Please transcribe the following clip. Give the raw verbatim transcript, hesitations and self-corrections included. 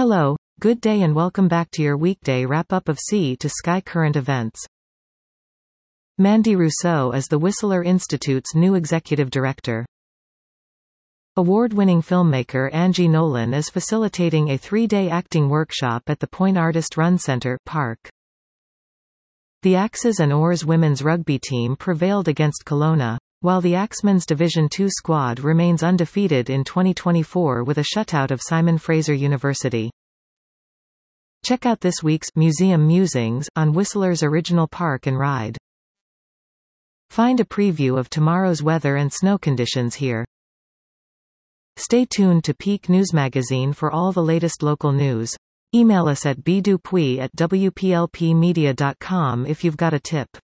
Hello, good day and welcome back to your weekday wrap-up of Sea to Sky current events. Mandy Rousseau is the Whistler Institute's new executive director. Award-winning filmmaker Angie Nolan is facilitating a three-day acting workshop at the Point Artist Run Center, Park. The Axes and Oars women's rugby team prevailed against Kelowna, while the Axemen's Division two squad remains undefeated in twenty twenty-four with a shutout of Simon Fraser University. Check out this week's Museum Musings on Whistler's original park and ride. Find a preview of tomorrow's weather and snow conditions here. Stay tuned to Peak News Magazine for all the latest local news. Email us at b dupuy at w p l p media dot com if you've got a tip.